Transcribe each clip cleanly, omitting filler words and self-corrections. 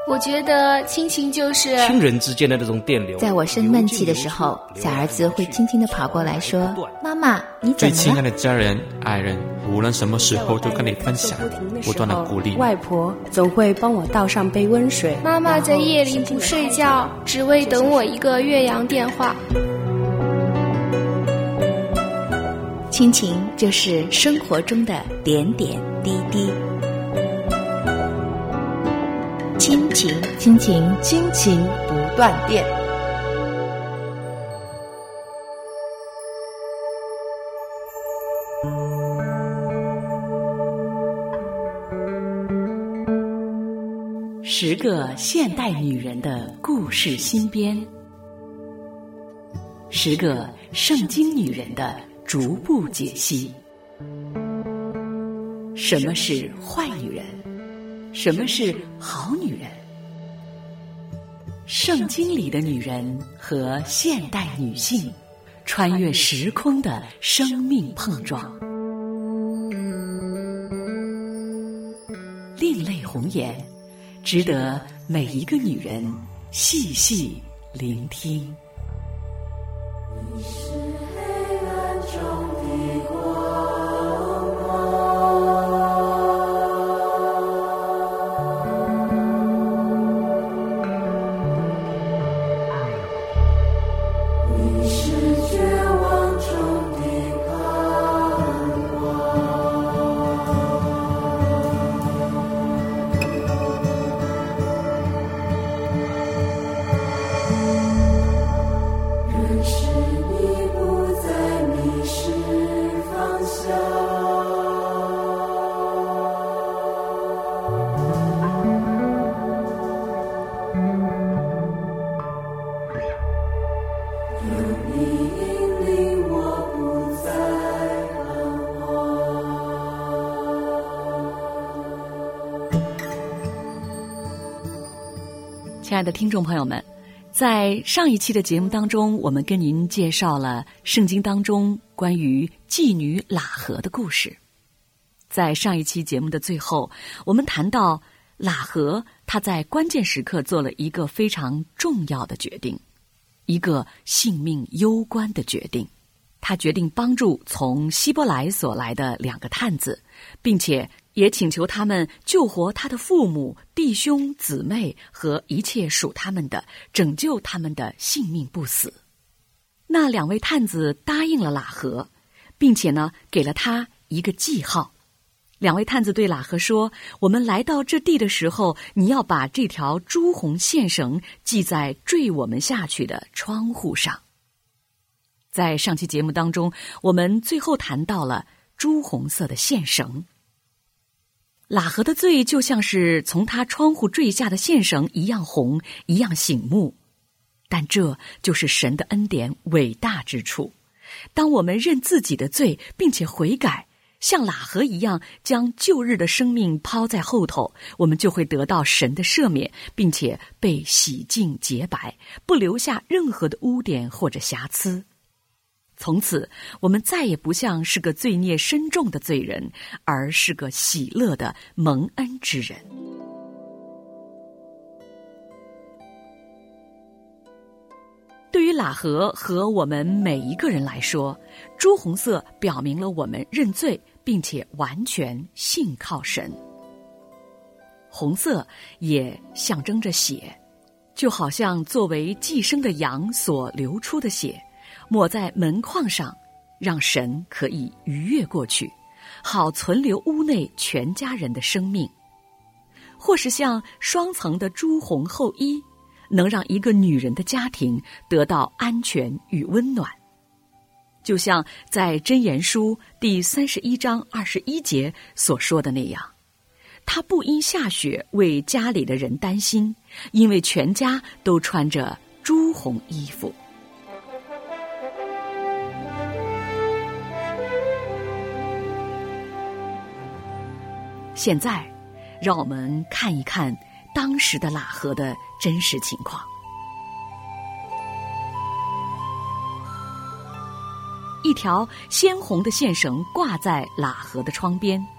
我觉得亲情就是亲人之间的那种电流。 在我生闷气的时候，小儿子会轻轻地跑过来说：“妈妈，你怎么了？” 最亲爱的家人、爱人，无论什么时候都跟你分享，不断的鼓励。 外婆总会帮我倒上杯温水。 妈妈在夜里不睡觉，只为等我一个越洋电话。 亲情就是生活中的点点滴滴。亲情， 亲情，亲情不断电。 10个现代女人的故事新编，10个圣经女人的逐步解析。什么是坏女人？什么是好女人？圣经里的女人和现代女性穿越时空的生命碰撞，另类红颜，值得每一个女人细细聆听。 你是黑暗中的光芒，你是绝望中的盼望。认识你不再迷失方向。有你引领我不再彷徨。 亲爱的听众朋友们，在上一期的节目当中，我们跟您介绍了圣经当中关于妓女喇合的故事。在上一期节目的最后，我们谈到喇合她在关键时刻做了一个非常重要的决定，一个性命攸关的决定。她决定帮助从希伯来所来的2个探子，并且也请求他们救活他的父母、弟兄、姊妹和一切属他们的，拯救他们的性命不死。那2位探子答应了喇合，并且呢，给了他一个记号。2位探子对喇合说：“我们来到这地的时候，你要把这条朱红线绳系在坠我们下去的窗户上。”在上期节目当中，我们最后谈到了朱红色的线绳。喇合的罪就像是从他窗户坠下的线绳一样红，一样醒目。但这就是神的恩典伟大之处。当我们认自己的罪，并且悔改，像喇合一样将旧日的生命抛在后头，我们就会得到神的赦免，并且被洗净洁白，不留下任何的污点或者瑕疵。从此我们再也不像是个罪孽深重的罪人，而是个喜乐的蒙恩之人。对于喇合和我们每一个人来说，朱红色表明了我们认罪并且完全信靠神。红色也象征着血，就好像作为寄生的羊所流出的血，抹在门框上，让神可以逾越过去，好存留屋内全家人的生命。或是像双层的朱红后衣，能让一个女人的家庭得到安全与温暖。就像在箴言书第31章21节所说的那样，他不因下雪为家里的人担心，因为全家都穿着朱红衣服。现在让我们看一看当时的喇合的真实情况。一条鲜红的线绳挂在喇合的窗边，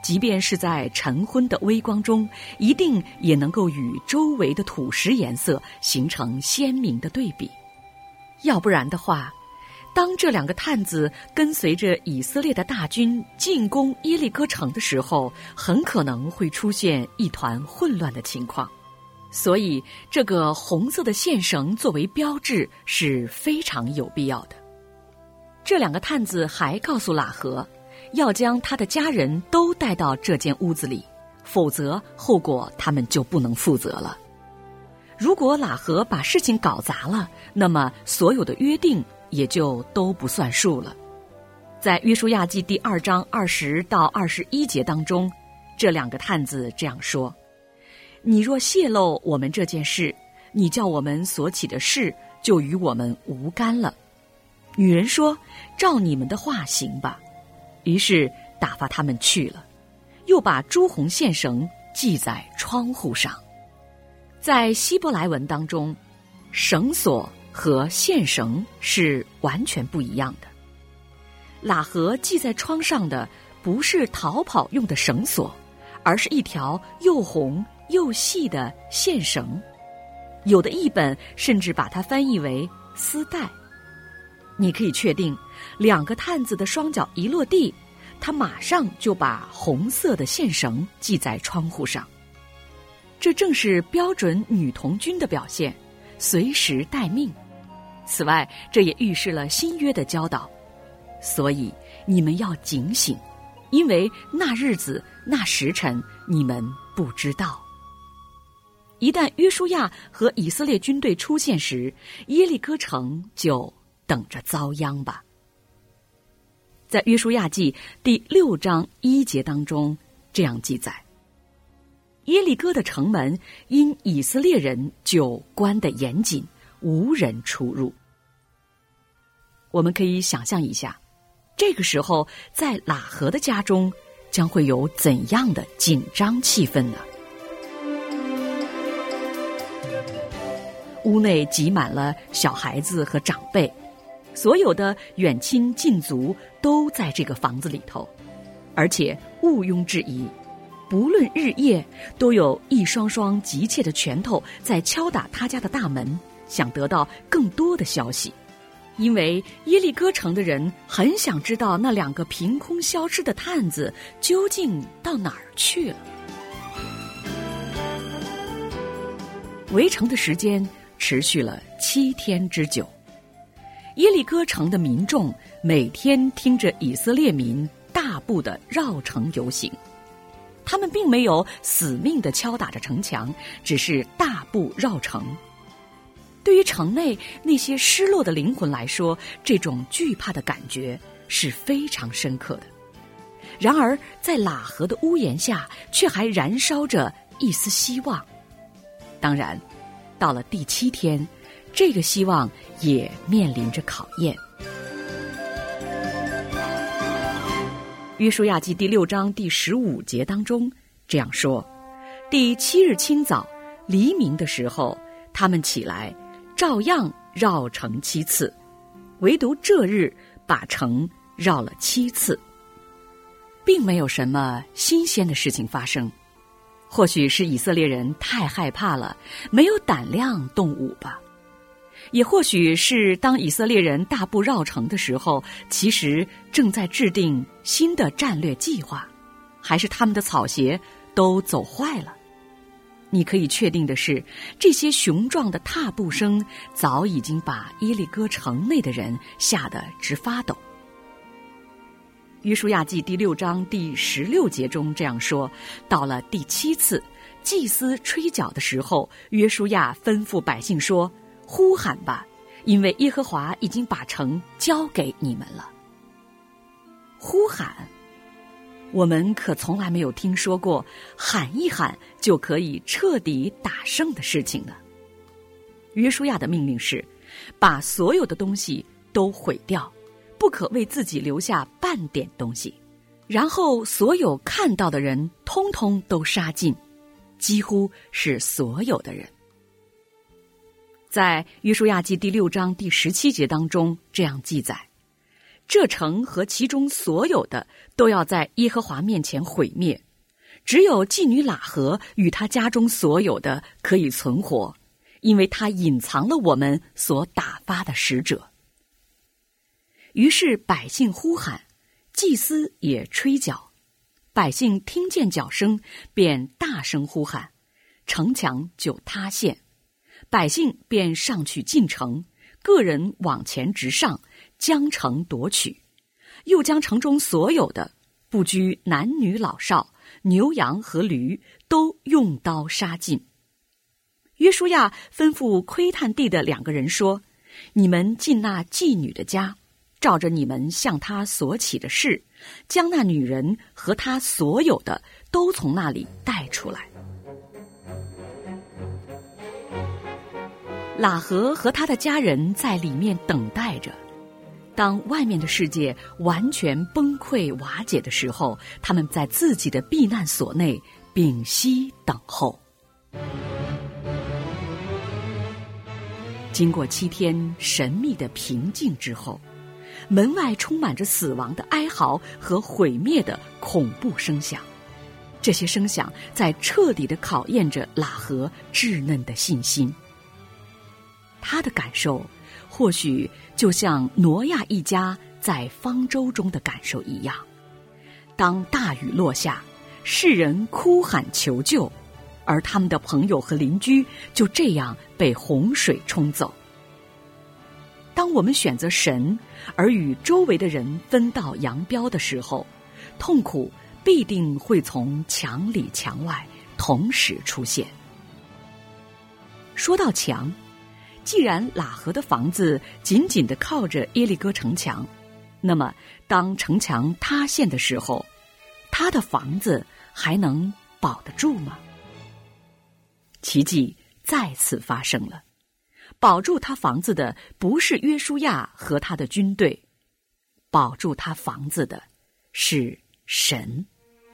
即便是在晨昏的微光中，一定也能够与周围的土石颜色形成鲜明的对比。要不然的话，当这2个探子跟随着以色列的大军进攻耶利哥城的时候，很可能会出现一团混乱的情况。所以这个红色的线绳作为标志是非常有必要的。这2个探子还告诉喇合，要将他的家人都带到这间屋子里，否则后果他们就不能负责了。如果喇合把事情搞砸了，那么所有的约定也就都不算数了。在约书亚记第2章20到21节当中，这2个探子这样说：你若泄露我们这件事，你叫我们所起的事就与我们无干了。女人说：照你们的话行吧。于是打发他们去了，又把朱红线绳系在窗户上。在希伯来文当中，绳索和线绳是完全不一样的。喇合系在窗上的不是逃跑用的绳索，而是一条又红又细的线绳。有的译本甚至把它翻译为丝带。你可以确定，2个探子的双脚一落地，他马上就把红色的线绳系在窗户上。这正是标准女童军的表现，随时待命。此外，这也预示了新约的教导。所以你们要警醒，因为那日子那时辰你们不知道。一旦约书亚和以色列军队出现时，耶利哥城就等着遭殃吧。在约书亚记第6章1节当中这样记载：耶利哥的城门因以色列人就关得严紧，无人出入。我们可以想象一下，这个时候在喇合的家中将会有怎样的紧张气氛呢？屋内挤满了小孩子和长辈，所有的远亲近族都在这个房子里头，而且毋庸置疑，不论日夜都有一双双急切的拳头在敲打他家的大门，想得到更多的消息。因为耶利哥城的人很想知道那2个凭空消失的探子究竟到哪儿去了。围城的时间持续了7天之久，耶利哥城的民众每天听着以色列民大步的绕城游行，他们并没有死命的敲打着城墙，只是大步绕城。对于城内那些失落的灵魂来说，这种惧怕的感觉是非常深刻的。然而在喇合的屋檐下却还燃烧着一丝希望。当然到了第7天，这个希望也面临着考验。约书亚记第6章第15节当中这样说：第7日清早，黎明的时候，他们起来照样绕城7次，唯独这日把城绕了7次。并没有什么新鲜的事情发生，或许是以色列人太害怕了，没有胆量动武吧。也或许是当以色列人大步绕城的时候，其实正在制定新的战略计划，还是他们的草鞋都走坏了。你可以确定的是，这些雄壮的踏步声早已经把耶利哥城内的人吓得直发抖。约书亚记第6章第16节中这样说：到了第7次祭司吹角的时候，约书亚吩咐百姓说：呼喊吧，因为耶和华已经把城交给你们了。呼喊，我们可从来没有听说过喊一喊就可以彻底打胜的事情呢。约书亚的命令是把所有的东西都毁掉，不可为自己留下半点东西，然后所有看到的人通通都杀尽，几乎是所有的人。在约书亚记第6章第17节当中这样记载： 这城和其中所有的都要在耶和华面前毁灭，只有妓女喇合与他家中所有的可以存活，因为他隐藏了我们所打发的使者。于是百姓呼喊，祭司也吹角，百姓听见角声，便大声呼喊，城墙就塌陷，百姓便上去进城，个人往前直上，将城夺取，又将城中所有的，不拘男女老少，牛羊和驴，都用刀杀尽。约书亚吩咐窥探地的2个人说，你们进那妓女的家，照着你们向她所起的事，将那女人和她所有的都从那里带出来。喇合和他的家人在里面等待着，当外面的世界完全崩溃瓦解的时候，他们在自己的避难所内屏息等候。经过7天神秘的平静之后，门外充满着死亡的哀嚎和毁灭的恐怖声响。这些声响在彻底地考验着喇合稚嫩的信心。他的感受或许就像挪亚一家在方舟中的感受一样，当大雨落下，世人哭喊求救，而他们的朋友和邻居就这样被洪水冲走。当我们选择神而与周围的人分道扬镳的时候，痛苦必定会从墙里墙外同时出现。说到墙，既然喇合的房子紧紧地靠着耶利哥城墙，那么当城墙塌陷的时候，他的房子还能保得住吗？奇迹再次发生了，保住他房子的不是约书亚和他的军队，保住他房子的是神。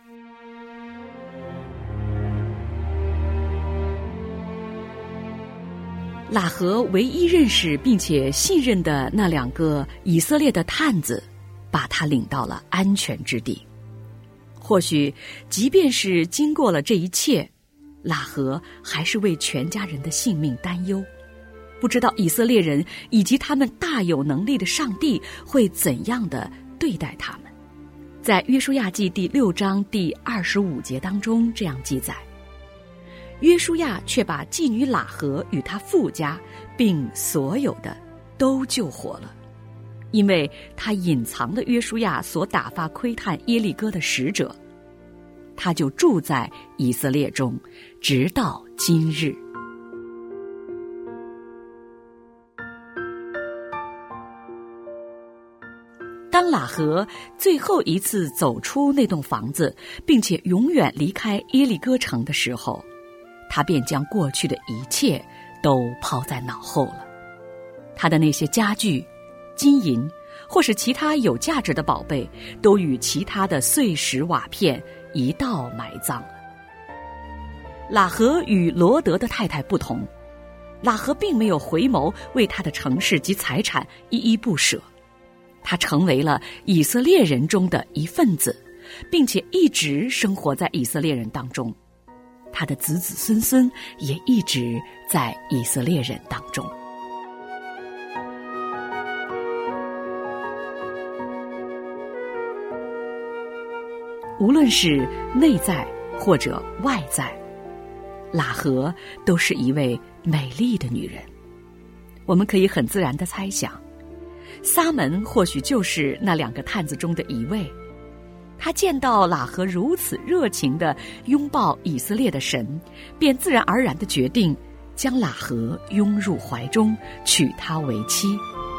喇合唯一认识并且信任的那2个以色列的探子，把他领到了安全之地。或许即便是经过了这一切，喇合还是为全家人的性命担忧，不知道以色列人以及他们大有能力的上帝会怎样的对待他们。在约书亚记第6章第25节当中这样记载，约书亚却把妓女喇合与他父家并所有的都救活了，因为他隐藏了约书亚所打发窥探耶利哥的使者，他就住在以色列中，直到今日。当喇合最后一次走出那栋房子，并且永远离开耶利哥城的时候，他便将过去的一切都抛在脑后了。他的那些家具、金银或是其他有价值的宝贝，都与其他的碎石瓦片一道埋葬了。喇合与罗德的太太不同，喇合并没有回眸为他的城市及财产依依不舍，他成为了以色列人中的一份子，并且一直生活在以色列人当中。他的子子孙孙也一直在以色列人当中。无论是内在或者外在，喇合都是一位美丽的女人。我们可以很自然地猜想，撒门或许就是那2个探子中的一位。他见到喇合如此热情地拥抱以色列的神，便自然而然地决定将喇合拥入怀中，娶她为妻。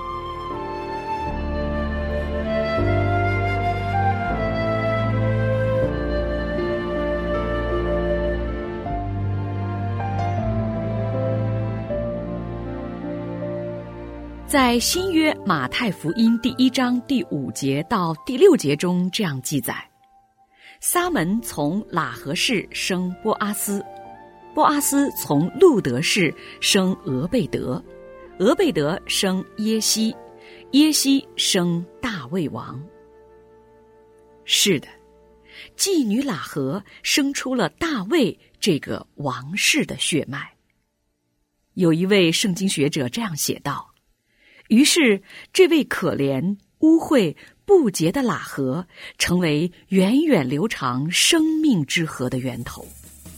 在新约马太福音第1章第5节到第6节中这样记载，撒门从喇合氏生波阿斯，波阿斯从路德氏生俄贝德，俄贝德生耶西， 耶西生大卫王。是的，妓女喇合生出了大卫这个王室的血脉。有一位圣经学者这样写道，于是这位可怜、污秽、不洁的喇合成为源远流长生命之河的源头。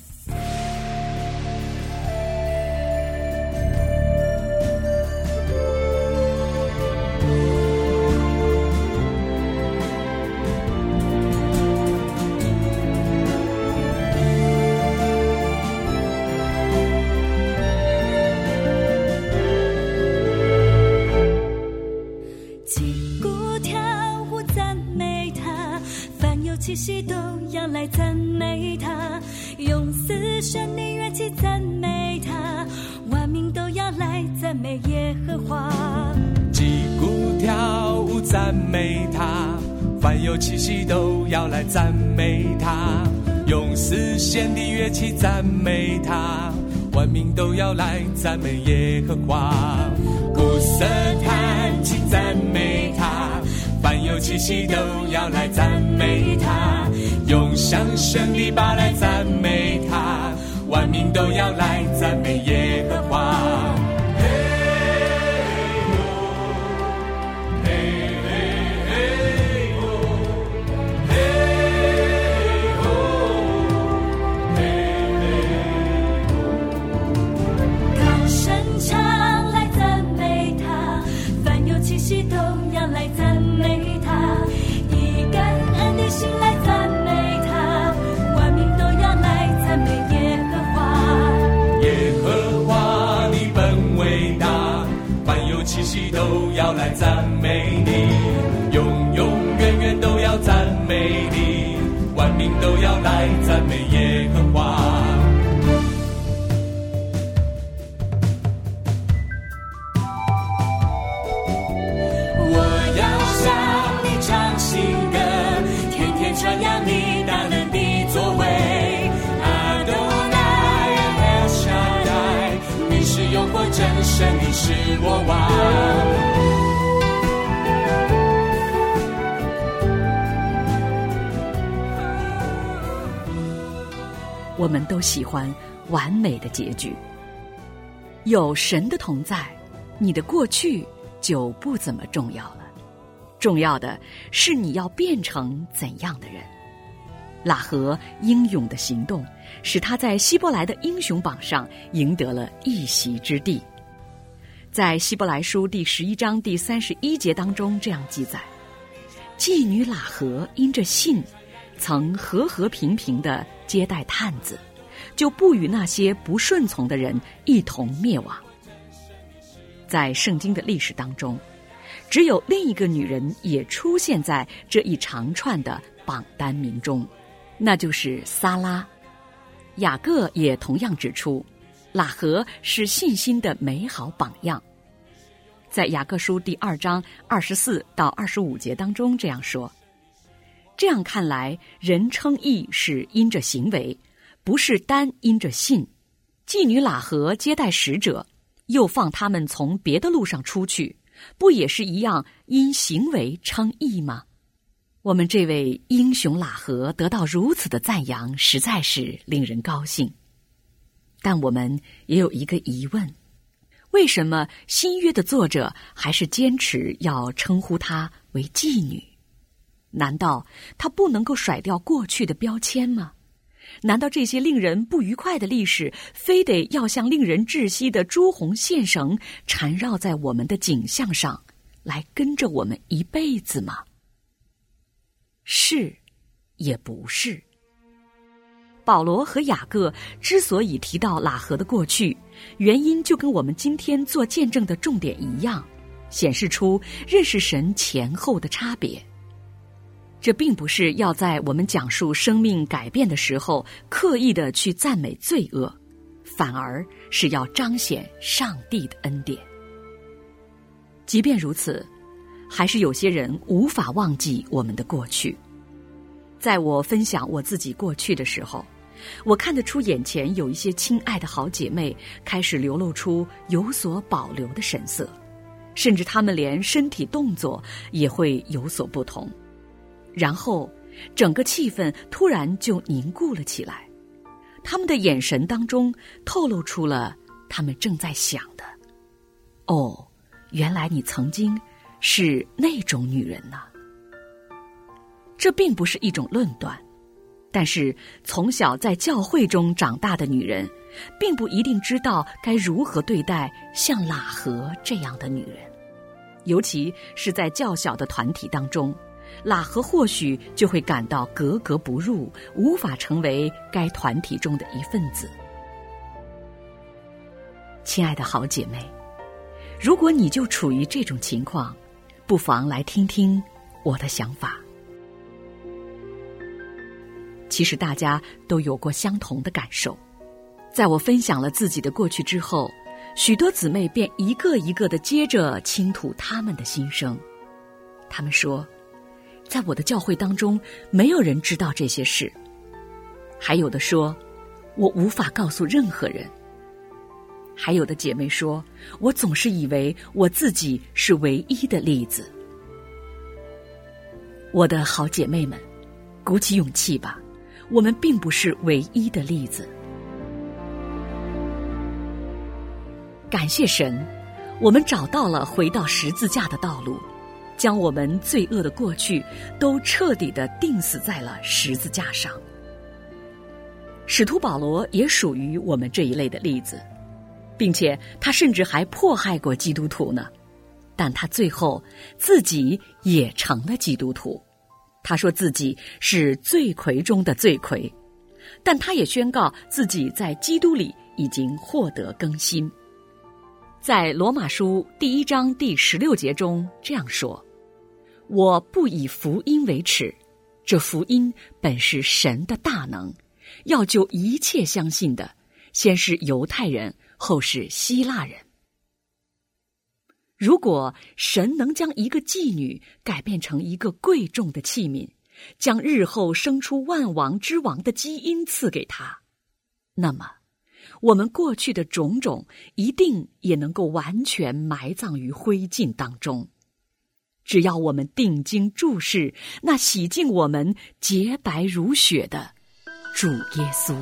气息都要来赞美他，用死神的乐器赞美他，万民都要来赞美耶和华。 击鼓跳舞赞美他，凡有气息都要来赞美他，用死弦的乐器赞美他，万民都要来赞美耶和华。鼓瑟弹琴赞美他，凡有气息都要来赞美他，用响声的把来赞美他，万民都要来赞美耶和华。 都要来赞美他，以感恩的心来赞美他，万民都要来赞美耶和华。 耶和华你本伟大，凡有气息都要来赞美你，永永远远都要赞美你，万民都要来赞美耶和华。 传扬你大能的作为，阿多奈 El Shaddai， 你是永活真神，你是我王。 我们都喜欢完美的结局。有神的同在，你的过去就不怎么重要了。重要的是你要变成怎样的人。喇合英勇的行动使他在希伯来的英雄榜上赢得了一席之地。在希伯来书第11章第31节当中这样记载，妓女喇合因着信曾和和平平地接待探子，就不与那些不顺从的人一同灭亡。在圣经的历史当中，只有另一个女人也出现在这一长串的榜单名中，那就是撒拉。雅各也同样指出，喇合是信心的美好榜样。在雅各书第2章24到25节当中这样说，这样看来，人称义是因着行为，不是单因着信。妓女喇合接待使者，又放他们从别的路上出去，不也是一样因行为称义吗？我们这位英雄喇合得到如此的赞扬，实在是令人高兴。但我们也有一个疑问，为什么新约的作者还是坚持要称呼她为妓女？难道她不能够甩掉过去的标签吗？难道这些令人不愉快的历史非得要像令人窒息的朱红线绳缠绕在我们的景象上，来跟着我们一辈子吗？是也不是。保罗和雅各之所以提到喇合的过去，原因就跟我们今天做见证的重点一样，显示出认识神前后的差别。这并不是要在我们讲述生命改变的时候刻意的去赞美罪恶，反而是要彰显上帝的恩典。即便如此，还是有些人无法忘记我们的过去。在我分享我自己过去的时候，我看得出眼前有一些亲爱的好姐妹开始流露出有所保留的神色， 甚至他们连身体动作也会有所不同。然后整个气氛突然就凝固了起来，他们的眼神当中透露出了他们正在想的：哦，原来你曾经是那种女人呢。这并不是一种论断，但是从小在教会中长大的女人并不一定知道该如何对待像喇合这样的女人，尤其是在较小的团体当中，喇合或许就会感到格格不入，无法成为该团体中的一份子。亲爱的好姐妹，如果你就处于这种情况，不妨来听听我的想法。其实大家都有过相同的感受，在我分享了自己的过去之后，许多姊妹便一个一个地接着倾吐他们的心声。他们说，在我的教会当中没有人知道这些事，还有的说我无法告诉任何人，还有的姐妹说我总是以为我自己是唯一的例子。我的好姐妹们，鼓起勇气吧，我们并不是唯一的例子。感谢神，我们找到了回到十字架的道路，将我们罪恶的过去都彻底地钉死在了十字架上。使徒保罗也属于我们这一类的例子，并且他甚至还迫害过基督徒呢，但他最后自己也成了基督徒。他说自己是罪魁中的罪魁，但他也宣告自己在基督里已经获得更新。在罗马书1章第16节中这样说，我不以福音为耻，这福音本是神的大能，要救一切相信的，先是犹太人，后是希腊人。如果神能将一个妓女改变成一个贵重的器皿，将日后生出万王之王的基因赐给他，那么我们过去的种种一定也能够完全埋葬于灰烬当中。只要我们定睛注视那洗净我们洁白如雪的主耶稣。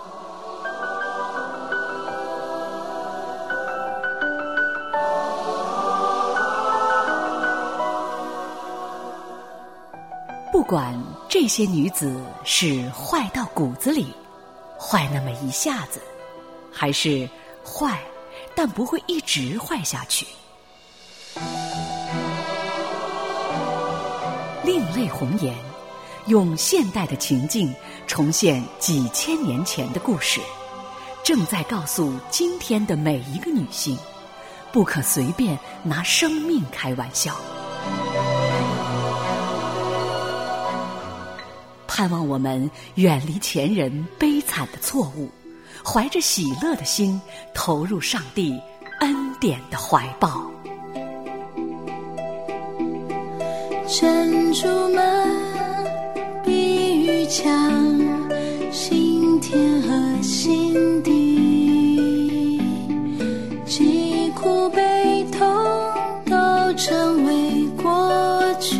不管这些女子是坏到骨子里，坏那么一下子，还是坏但不会一直坏下去。另类红颜用现代的情境重现几千年前的故事，正在告诉今天的每一个女性，不可随便拿生命开玩笑。盼望我们远离前人悲惨的错误，怀着喜乐的心投入上帝恩典的怀抱。 珍珠们比玉强，心田和心底，疾苦悲痛都成为过去。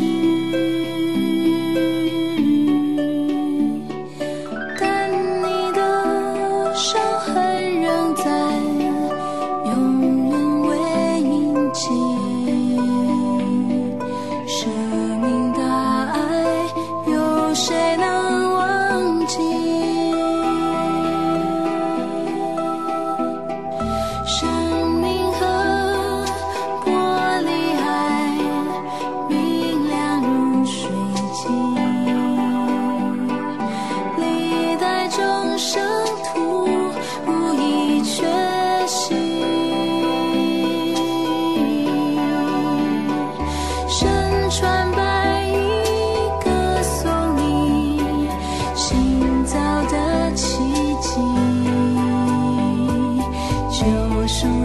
手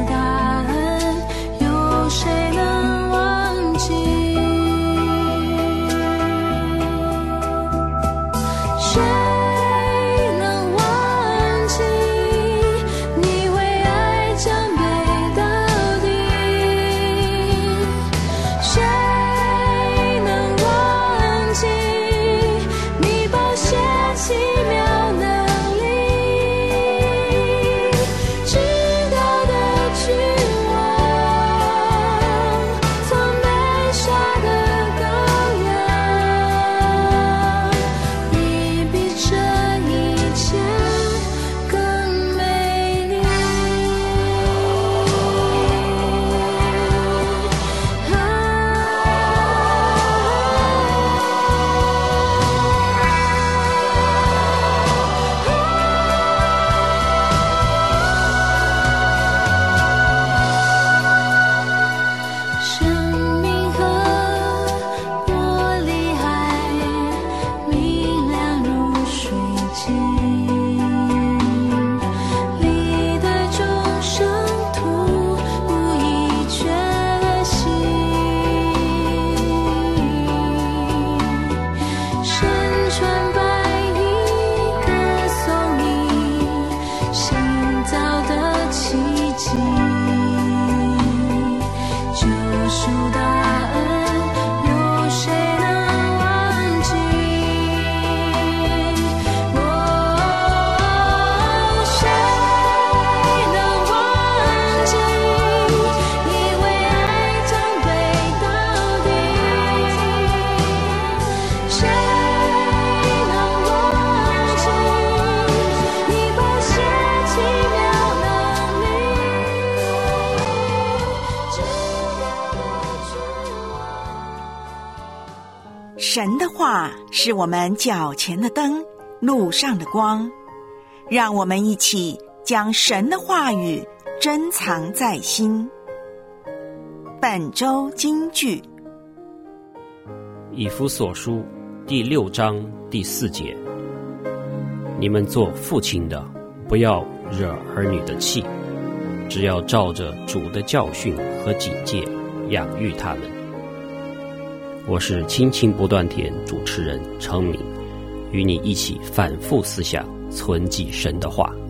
神的话是我们脚前的灯，路上的光。让我们一起将神的话语珍藏在心。本周金句， 以弗所书第6章第4节，你们做父亲的，不要惹儿女的气，只要照着主的教训和警戒养育他们。我是亲情不断田主持人程敏，与你一起反复思想，存记神的话。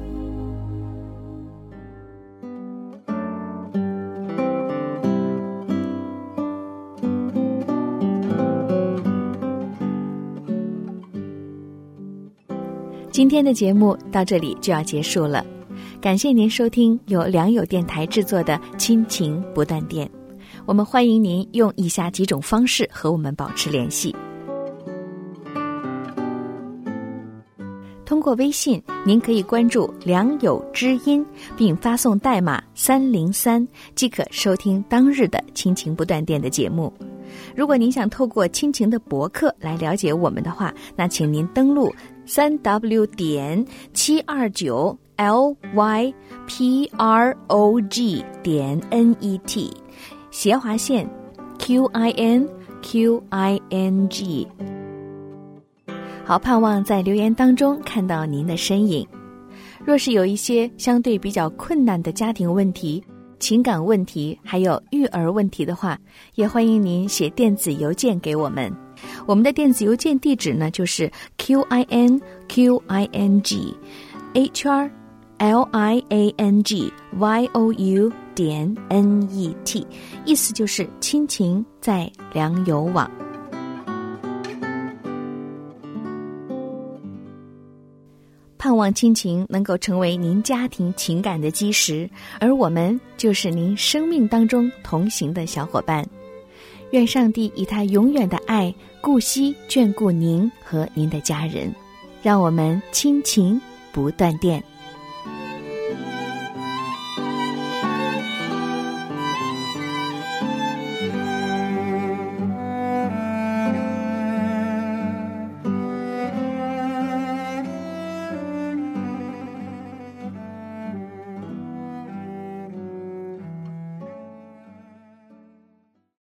今天的节目到这里就要结束了，感谢您收听由良友电台制作的亲情不断电。我们欢迎您用以下几种方式和我们保持联系。通过微信，您可以关注良友知音，并发送代码303，即可收听当日的亲情不断电的节目。如果您想透过亲情的博客来了解我们的话，那请您登录3w.729lyprog.net 斜划线 QINQING。 好，盼望在留言当中看到您的身影。若是有一些相对比较困难的家庭问题、情感问题还有育儿问题的话，也欢迎您写电子邮件给我们。我们的电子邮件地址呢，就是 QINQING@liangyou.net， 意思就是亲情在良友网。盼望亲情能够成为您家庭情感的基石，而我们就是您生命当中同行的小伙伴。愿上帝以他永远的爱顾惜眷顾您和您的家人，让我们亲情不断电。